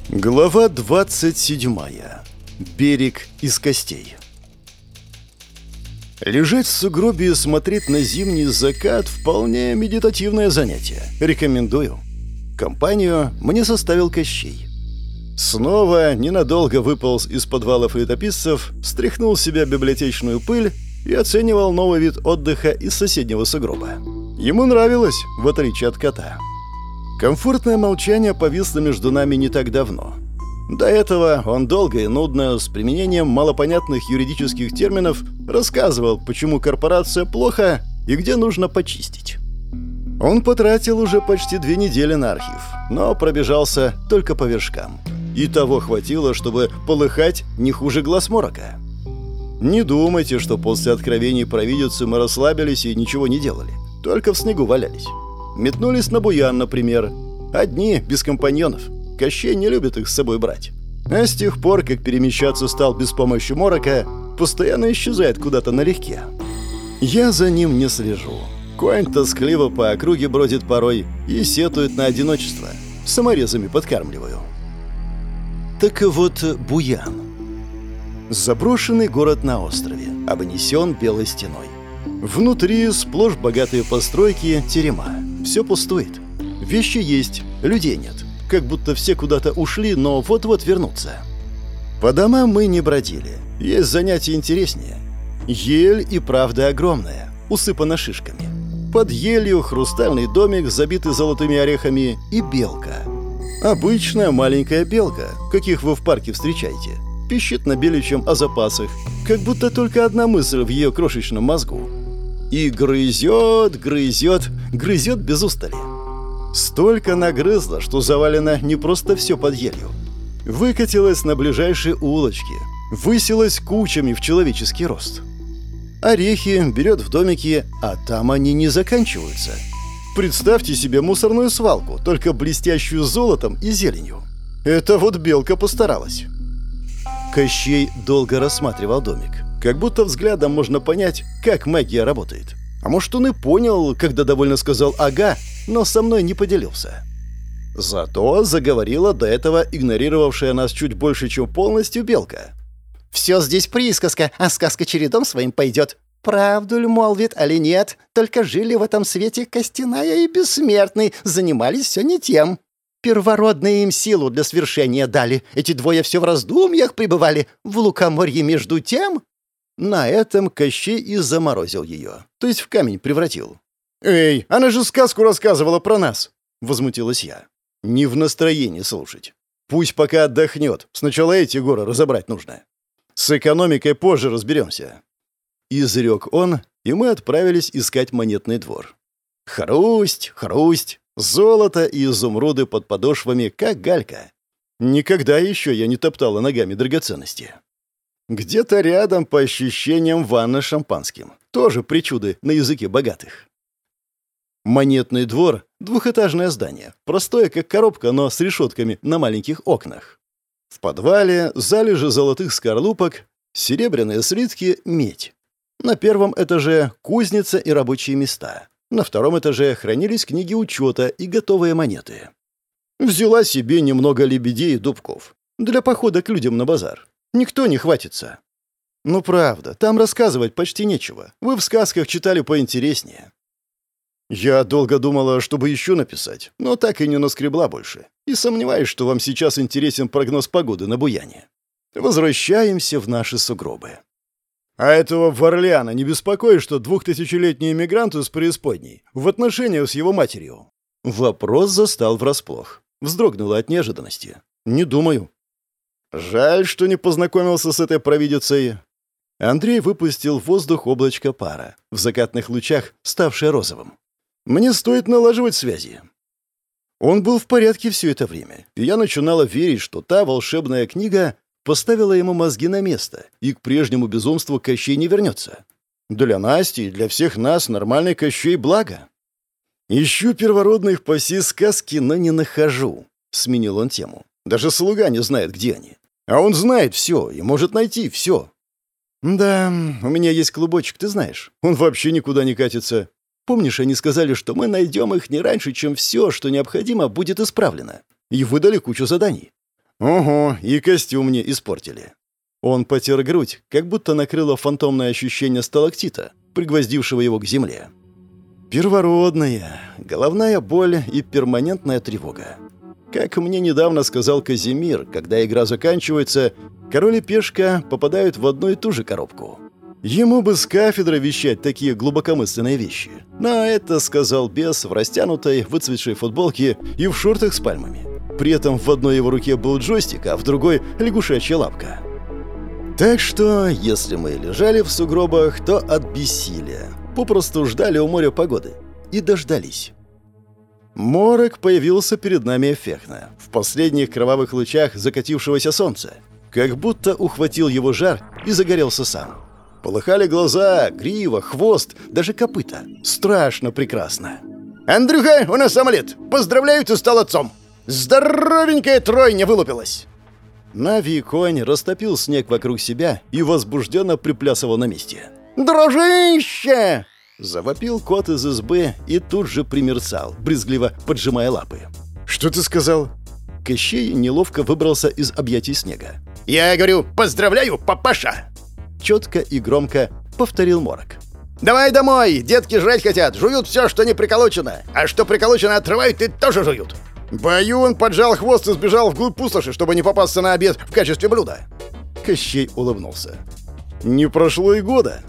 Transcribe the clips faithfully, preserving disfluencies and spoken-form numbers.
Глава двадцать седьмая. Берег из костей. Лежать в сугробе и смотреть на зимний закат – вполне медитативное занятие. Рекомендую. Компанию мне составил Кощей. Снова ненадолго выполз из подвалов летописцев, стряхнул с себя библиотечную пыль и оценивал новый вид отдыха из соседнего сугроба. Ему нравилось, в отличие от кота. Комфортное молчание повисло между нами не так давно. До этого он долго и нудно, с применением малопонятных юридических терминов, рассказывал, почему корпорация плохо и где нужно почистить. Он потратил уже почти две недели на архив, но пробежался только по вершкам. И того хватило, чтобы полыхать не хуже глаз морока. Не думайте, что после откровений провидицы мы расслабились и ничего не делали, только в снегу валялись. Метнулись на буян, например. Одни, без компаньонов. Кощей не любит их с собой брать. А с тех пор, как перемещаться стал без помощи морока, постоянно исчезает куда-то налегке. Я за ним не слежу. Конь тоскливо по округе бродит порой и сетует на одиночество. Саморезами подкармливаю. Так вот, Буян. Заброшенный город на острове, обнесен белой стеной. Внутри сплошь богатые постройки, терема. Все пустует. Вещи есть, людей нет. Как будто все куда-то ушли, но вот-вот вернутся. По домам мы не бродили. Есть занятия интереснее. Ель и правда огромная, усыпана шишками. Под елью хрустальный домик, забитый золотыми орехами, и белка. Обычная маленькая белка, каких вы в парке встречаете. Пищит на беличьем о запасах, как будто только одна мысль в ее крошечном мозгу. И грызет, грызет, грызет без устали. Столько нагрызла, что завалено не просто все под елью. Выкатилась на ближайшие улочки, высилась кучами в человеческий рост. Орехи берет в домике, а там они не заканчиваются. Представьте себе мусорную свалку, только блестящую золотом и зеленью. Это вот белка постаралась. Кощей долго рассматривал домик. Как будто взглядом можно понять, как магия работает. А может, он и понял, когда довольно сказал «ага», но со мной не поделился. Зато заговорила до этого игнорировавшая нас чуть больше, чем полностью белка. «Все здесь присказка, а сказка чередом своим пойдет. Правду ли молвит, али нет? Только жили в этом свете Костяная и Бессмертный, занимались все не тем. Первородные им силу для свершения дали. Эти двое все в раздумьях пребывали, в лукоморье между тем». На этом Кощей и заморозил ее, то есть в камень превратил. «Эй, она же сказку рассказывала про нас!» — возмутилась я. «Не в настроении слушать. Пусть пока отдохнет, сначала эти горы разобрать нужно. С экономикой позже разберемся». Изрек он, и мы отправились искать монетный двор. Хрусть, хрусть, золото и изумруды под подошвами, как галька. Никогда еще я не топтала ногами драгоценности. Где-то рядом, по ощущениям, ванна с шампанским. Тоже причуды на языке богатых. Монетный двор — двухэтажное здание. Простое, как коробка, но с решетками на маленьких окнах. В подвале залежи золотых скорлупок, серебряные слитки, медь. На первом этаже кузница и рабочие места. На втором этаже хранились книги учета и готовые монеты. Взяла себе немного лебедей и дубков. Для похода к людям на базар. Никто не хватится. Ну правда, там рассказывать почти нечего. Вы в сказках читали поинтереснее. Я долго думала, чтобы еще написать, но так и не наскребла больше. И сомневаюсь, что вам сейчас интересен прогноз погоды на Буяне. Возвращаемся в наши сугробы. А этого Варлиана не беспокоит, что двухтысячелетний эмигрант из преисподней в отношениях с его матерью? Вопрос застал врасплох. Вздрогнула от неожиданности. Не думаю. Жаль, что не познакомился с этой провидицей. Андрей выпустил в воздух облачко пара, в закатных лучах ставшее розовым. Мне стоит налаживать связи. Он был в порядке все это время, и я начинала верить, что та волшебная книга поставила ему мозги на место, и к прежнему безумству Кощей не вернется. Для Насти и для всех нас нормальный Кощей — благо. Ищу первородных по всей сказке, но не нахожу. Сменил он тему. Даже слуга не знает, где они. А он знает все и может найти все. Да, у меня есть клубочек, ты знаешь. Он вообще никуда не катится. Помнишь, они сказали, что мы найдем их не раньше, чем все, что необходимо, будет исправлено. И выдали кучу заданий. Ого, и костюм мне испортили. Он потер грудь, как будто накрыло фантомное ощущение сталактита, пригвоздившего его к земле. Первородная, головная боль и перманентная тревога. Как мне недавно сказал Казимир, когда игра заканчивается, король и пешка попадают в одну и ту же коробку. Ему бы с кафедры вещать такие глубокомысленные вещи. Но это сказал бес в растянутой, выцветшей футболке и в шортах с пальмами. При этом в одной его руке был джойстик, а в другой — лягушачья лапка. Так что, если мы лежали в сугробах, то от бессилия. Попросту ждали у моря погоды. И дождались. Морок появился перед нами эффектно, в последних кровавых лучах закатившегося солнца. Как будто ухватил его жар и загорелся сам. Полыхали глаза, грива, хвост, даже копыта. Страшно прекрасно. «Андрюха, у нас омлет! Поздравляю, ты стал отцом! Здоровенькая тройня вылупилась!» Нави конь растопил снег вокруг себя и возбужденно приплясывал на месте. «Дружище!» Завопил кот из избы и тут же примерцал, брезгливо поджимая лапы. «Что ты сказал?» Кощей неловко выбрался из объятий снега. «Я говорю, поздравляю, папаша!» Четко и громко повторил Морок. «Давай домой! Детки жрать хотят, жуют все, что не приколочено. А что приколочено отрывают и тоже жуют!» Баюн поджал хвост и сбежал вглубь пустоши, чтобы не попасться на обед в качестве блюда. Кощей улыбнулся. «Не прошло и года».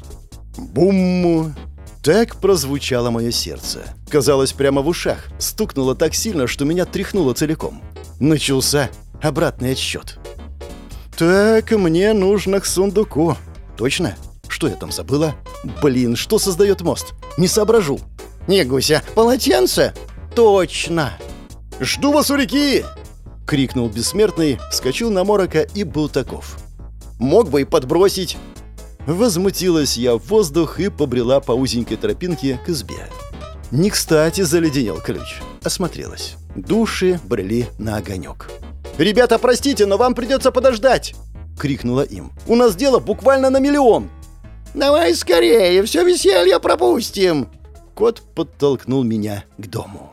Бум! Так прозвучало мое сердце. Казалось, прямо в ушах. Стукнуло так сильно, что меня тряхнуло целиком. Начался обратный отсчет. Так, мне нужно к сундуку. Точно? Что я там забыла? Блин, что создает мост? Не соображу. Не гуся, полотенце? Точно! «Жду вас у реки!» — крикнул бессмертный, вскочил на Морока и был таков. «Мог бы и подбросить!» Возмутилась я в воздух и побрела по узенькой тропинке к избе. Не кстати заледенел ключ. Осмотрелась. Души брели на огонек. «Ребята, простите, но вам придется подождать!» — крикнула им. «У нас дело буквально на миллион!» «Давай скорее, все веселье пропустим!» Кот подтолкнул меня к дому.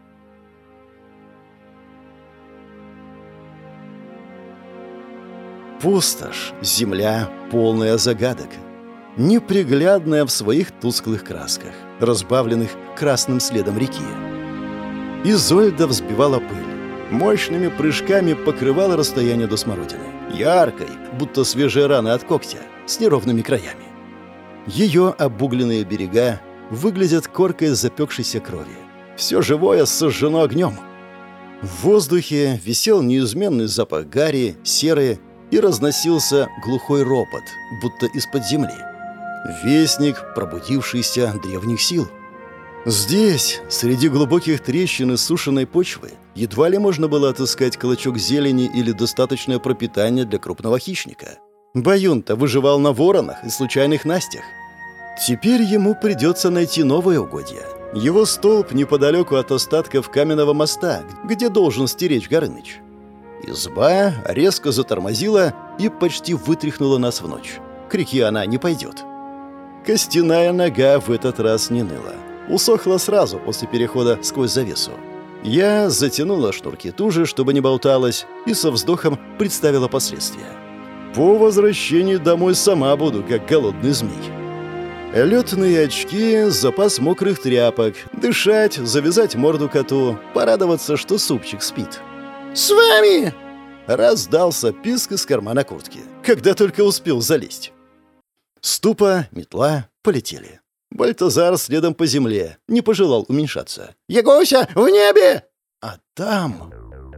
Пустошь, земля, полная загадок, неприглядная в своих тусклых красках, разбавленных красным следом реки. Изольда взбивала пыль, мощными прыжками покрывала расстояние до смородины, яркой, будто свежие раны от когтя, с неровными краями. Ее обугленные берега выглядят коркой запекшейся крови. Все живое сожжено огнем. В воздухе висел неизменный запах гари, серы, и разносился глухой ропот, будто из-под земли. Вестник пробудившийся древних сил. Здесь, среди глубоких трещин и сушеной почвы, едва ли можно было отыскать клочок зелени или достаточное пропитание для крупного хищника. Баюн-то выживал на воронах и случайных настях. Теперь ему придется найти новое угодье. Его столб неподалеку от остатков каменного моста, где должен стеречь Горыныч. Изба резко затормозила и почти вытряхнула нас в ночь. К реке она не пойдет. Костяная нога в этот раз не ныла. Усохла сразу после перехода сквозь завесу. Я затянула шнурки туже, чтобы не болталась, и со вздохом представила последствия. По возвращении домой сама буду, как голодный змей. Летные очки, запас мокрых тряпок, дышать, завязать морду коту, порадоваться, что супчик спит. «С вами!» — раздался писк из кармана куртки, когда только успел залезть. Ступа, метла полетели. Бальтазар следом по земле, не пожелал уменьшаться. «Ягуся, в небе!» А там...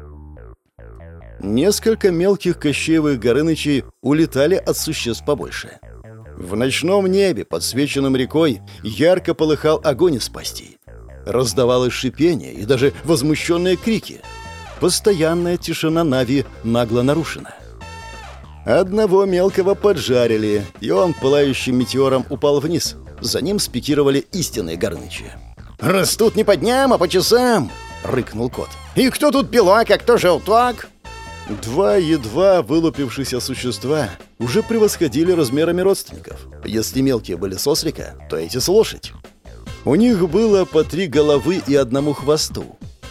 Несколько мелких кощеевых горынычей улетали от существ побольше. В ночном небе, подсвеченном рекой, ярко полыхал огонь из пастей. Раздавалось шипение и даже возмущенные крики. Постоянная тишина Нави нагло нарушена. Одного мелкого поджарили, и он пылающим метеором упал вниз. За ним спикировали истинные горнычи. «Растут не по дням, а по часам!» — рыкнул кот. «И кто тут белак, а кто желток?» Два едва вылупившихся существа уже превосходили размерами родственников. Если мелкие были с ослика, то эти с лошадь. У них было по три головы и одному хвосту.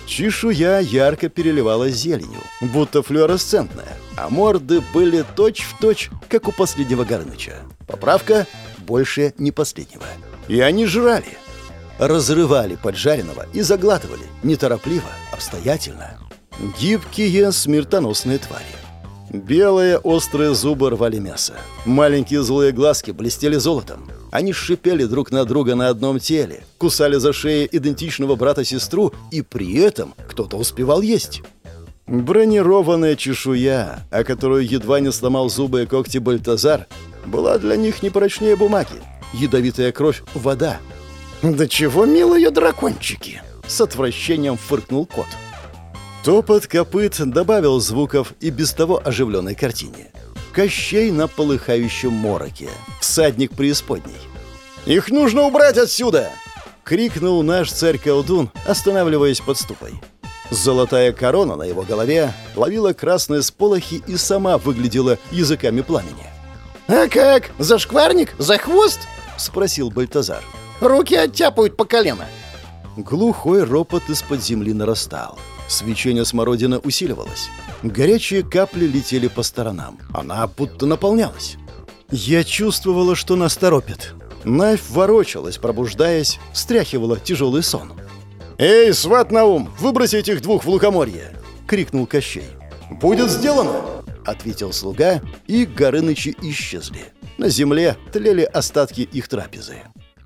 Чешуя ярко переливалась зеленью, будто флуоресцентная, а морды были точь-в-точь, как у последнего Горыныча. Поправка — больше не последнего. И они жрали. Разрывали поджаренного и заглатывали, неторопливо, обстоятельно. Гибкие смертоносные твари. Белые острые зубы рвали мясо. Маленькие злые глазки блестели золотом. Они шипели друг на друга на одном теле, кусали за шею идентичного брата-сестру, и при этом кто-то успевал есть. Бронированная чешуя, о которую едва не сломал зубы и когти Бальтазар, была для них не прочнее бумаги. Ядовитая кровь — вода. «Да чего милые дракончики!» — с отвращением фыркнул кот. Топот копыт добавил звуков и без того оживленной картине. Кощей на полыхающем мороке. Всадник преисподней. «Их нужно убрать отсюда!» — крикнул наш царь-колдун, останавливаясь под ступой. Золотая корона на его голове ловила красные сполохи и сама выглядела языками пламени. «А как? За шкварник? За хвост?» — спросил Бальтазар. «Руки оттяпают по колено». Глухой ропот из-под земли нарастал. Свечение смородины усиливалось. Горячие капли летели по сторонам. Она будто наполнялась. Я чувствовала, что нас торопят. Навь ворочалась, пробуждаясь, стряхивала тяжелый сон. «Эй, сват Наум, выброси этих двух в лукоморье!» — крикнул Кощей. «Будет сделано!» — ответил слуга, и Горынычи исчезли. На земле тлели остатки их трапезы.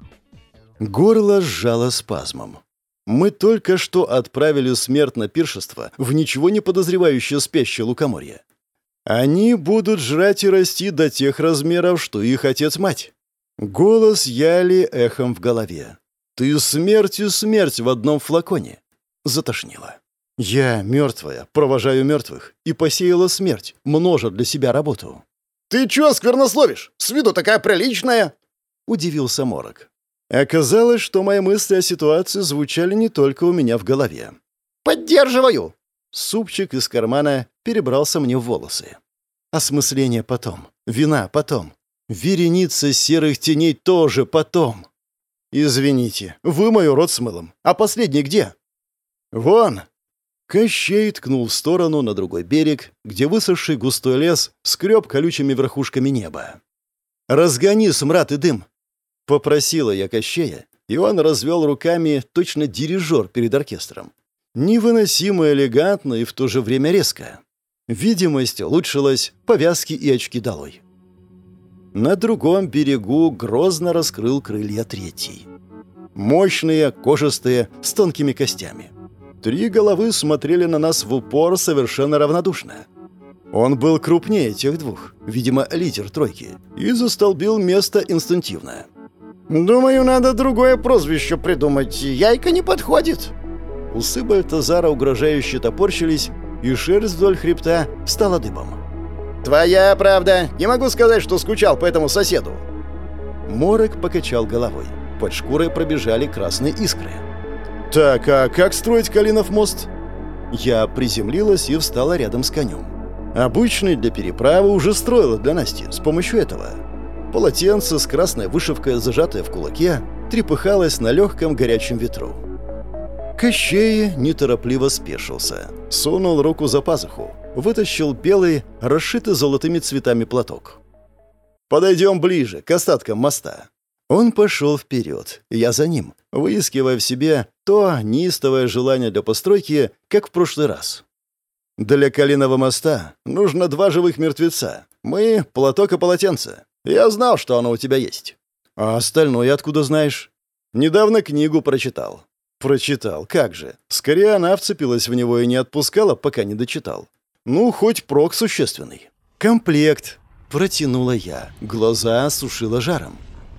Горло сжало спазмом. Мы только что отправили смерть на пиршество в ничего не подозревающее спящее лукоморье. Они будут жрать и расти до тех размеров, что их отец-мать. Голос Яли эхом в голове. «Ты смерть и смерть в одном флаконе!» Затошнило. «Я, мертвая, провожаю мертвых, и посеяла смерть, множа для себя работу». «Ты чё сквернословишь? С виду такая приличная!» — удивился Морок. Оказалось, что мои мысли о ситуации звучали не только у меня в голове. «Поддерживаю!» Супчик из кармана перебрался мне в волосы. Осмысление потом, вина потом, вереница серых теней тоже потом. Извините, вымою рот с мылом. А последний где? Вон! Кощей ткнул в сторону на другой берег, где высохший густой лес скреб колючими верхушками неба. «Разгони смрад и дым!» Попросила я Кощея, и он развел руками точно дирижер перед оркестром. Невыносимо элегантно и в то же время резко. Видимость улучшилась, повязки и очки долой. На другом берегу грозно раскрыл крылья третий. Мощные, кожистые, с тонкими костями. Три головы смотрели на нас в упор совершенно равнодушно. Он был крупнее тех двух, видимо, лидер тройки, и застолбил место инстинктивно. «Думаю, надо другое прозвище придумать. Яйка не подходит». Усы Бальтазара угрожающе топорщились, и шерсть вдоль хребта стала дыбом. «Твоя правда. Не могу сказать, что скучал по этому соседу». Морок покачал головой. Под шкурой пробежали красные искры. «Так, а как строить Калинов мост?» Я приземлилась и встала рядом с конем. Обычный для переправы уже строила для Насти с помощью этого. Полотенце с красной вышивкой, зажатое в кулаке, трепыхалось на легком горячем ветру. Кощей неторопливо спешился. Сунул руку за пазуху, вытащил белый, расшитый золотыми цветами платок. «Подойдем ближе, к остаткам моста». Он пошел вперед, я за ним, выискивая в себе то неистовое желание для постройки, как в прошлый раз. «Для Калиного моста нужно два живых мертвеца. Мы — платок и полотенце. Я знал, что оно у тебя есть. А остальное откуда знаешь? Недавно книгу прочитал». «Прочитал, как же. Скорее она вцепилась в него и не отпускала, пока не дочитал. Ну, хоть прок существенный». «Комплект», — протянула я. Глаза сушила жаром.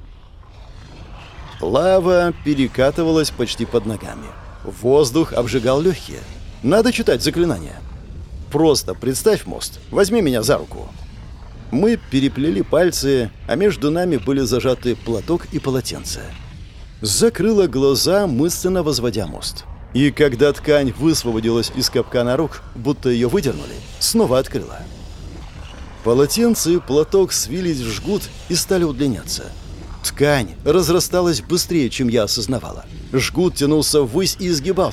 Лава перекатывалась почти под ногами. Воздух обжигал легкие. Надо читать заклинания. Просто представь мост. Возьми меня за руку. Мы переплели пальцы, а между нами были зажаты платок и полотенце. Закрыла глаза, мысленно возводя мост. И когда ткань высвободилась из капкана рук, будто ее выдернули, снова открыла. Полотенце и платок свились в жгут и стали удлиняться. Ткань разрасталась быстрее, чем я осознавала. Жгут тянулся ввысь и изгибался.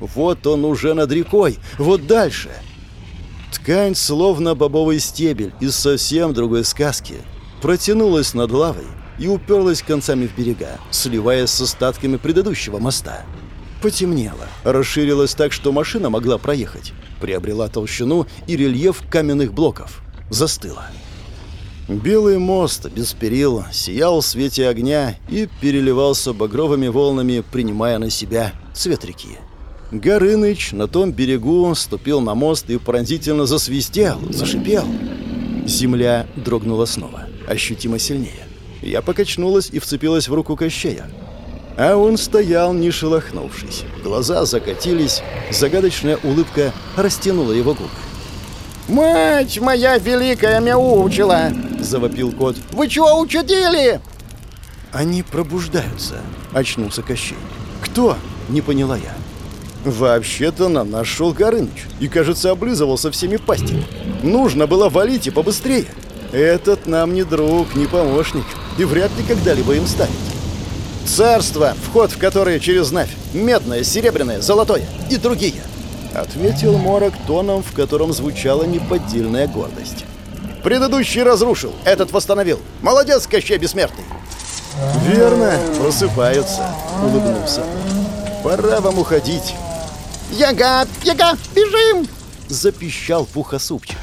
Вот он уже над рекой, вот дальше. Ткань, словно бобовый стебель из совсем другой сказки, протянулась над лавой и уперлась концами в берега, сливаясь с остатками предыдущего моста. Потемнело, расширилась так, что машина могла проехать, приобрела толщину и рельеф каменных блоков, застыла. Белый мост без перил сиял в свете огня и переливался багровыми волнами, принимая на себя цвет реки. Горыныч на том берегу ступил на мост и пронзительно засвистел, зашипел. Земля дрогнула снова, ощутимо сильнее. Я покачнулась и вцепилась в руку Кощея. А он стоял, не шелохнувшись. Глаза закатились, загадочная улыбка растянула его губы. «Мать моя великая мяучила!» — завопил кот. «Вы чего учудили?» «Они пробуждаются», — очнулся Кощей. «Кто?» — не поняла я. «Вообще-то на нас шел Горыныч и, кажется, облизывался всеми пастями. Нужно было валить и побыстрее. Этот нам не друг, не помощник, и вряд ли когда-либо им станет. Царство, вход в которое через Навь, медное, серебряное, золотое и другие», — ответил Морок тоном, в котором звучала неподдельная гордость. «Предыдущий разрушил, этот восстановил. Молодец, Кощей Бессмертный!» «Верно, просыпаются», — улыбнулся. «Пора вам уходить». «Яга! Яга! Бежим!» — запищал Пухосупчик.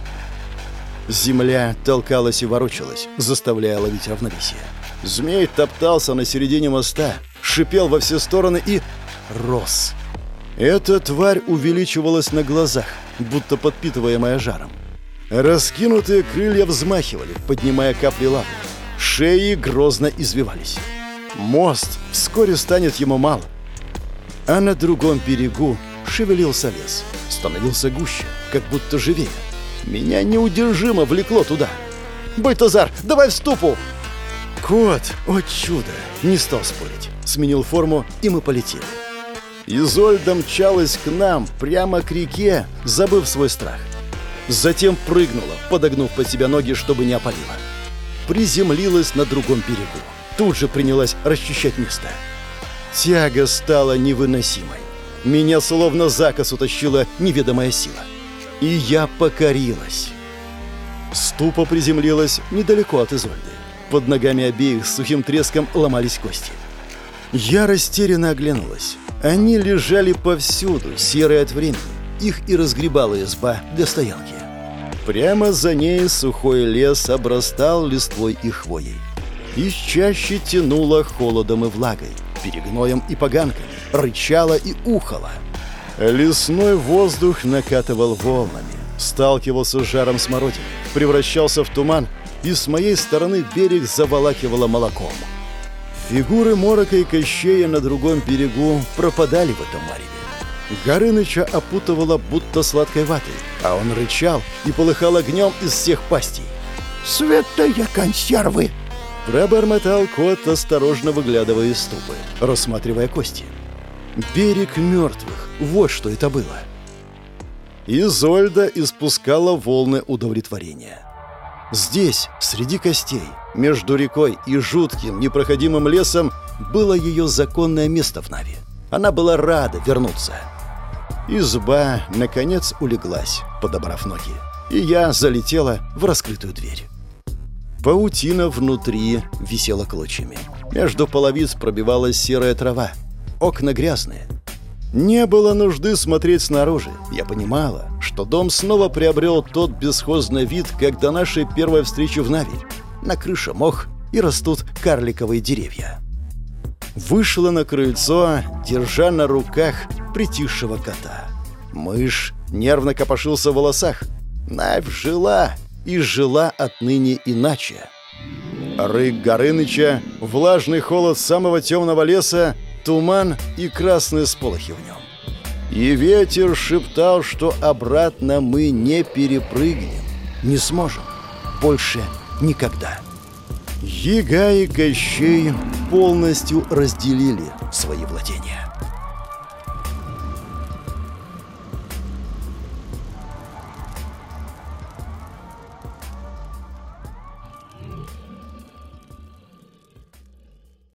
Земля толкалась и ворочалась, заставляя ловить равновесие. Змей топтался на середине моста, шипел во все стороны и рос. Эта тварь увеличивалась на глазах, будто подпитываемая жаром. Раскинутые крылья взмахивали, поднимая капли лавы. Шеи грозно извивались. Мост вскоре станет ему мало. А на другом берегу шевелился лес. Становился гуще, как будто живее. Меня неудержимо влекло туда. «Бальтазар, давай в ступу!» Кот, о чудо, не стал спорить. Сменил форму, и мы полетели. Изольда мчалась к нам, прямо к реке, забыв свой страх. Затем прыгнула, подогнув под себя ноги, чтобы не опалила. Приземлилась на другом берегу. Тут же принялась расчищать место. Тяга стала невыносимой. Меня словно за кос утащила неведомая сила. И я покорилась. Ступа приземлилась недалеко от Изольды. Под ногами обеих с сухим треском ломались кости. Я растерянно оглянулась. Они лежали повсюду, серые от времени. Их и разгребала изба для стоянки. Прямо за ней сухой лес обрастал листвой и хвоей. Из чаще тянуло холодом и влагой, перегноем и поганками, рычало и ухало. Лесной воздух накатывал волнами, сталкивался с жаром смородины, превращался в туман, и с моей стороны берег заволакивало молоком. Фигуры Морока и Кощея на другом берегу пропадали в этом мареве. Горыныча опутывала будто сладкой ватой, а он рычал и полыхал огнем из всех пастей. «Святые консервы!» Пробормотал кот, осторожно выглядывая из ступы, рассматривая кости. Берег мертвых, вот что это было. Изольда испускала волны удовлетворения. Здесь, среди костей, между рекой и жутким, непроходимым лесом, было ее законное место в Наве. Она была рада вернуться. Изба, наконец, улеглась, подобрав ноги, и я залетела в раскрытую дверь. Паутина внутри висела клочьями. Между половиц пробивалась серая трава. Окна грязные. Не было нужды смотреть снаружи. Я понимала, что дом снова приобрел тот бесхозный вид, как до нашей первой встречи в Нави. На крыше мох, и растут карликовые деревья. Вышла на крыльцо, держа на руках притихшего кота. Мышь нервно копошился в волосах. Навь жила, и жила отныне иначе. Рык Горыныча, влажный холод самого темного леса, туман и красные сполохи в нем. И ветер шептал, что обратно мы не перепрыгнем, не сможем, больше никогда. Яга и Кощей полностью разделили свои владения.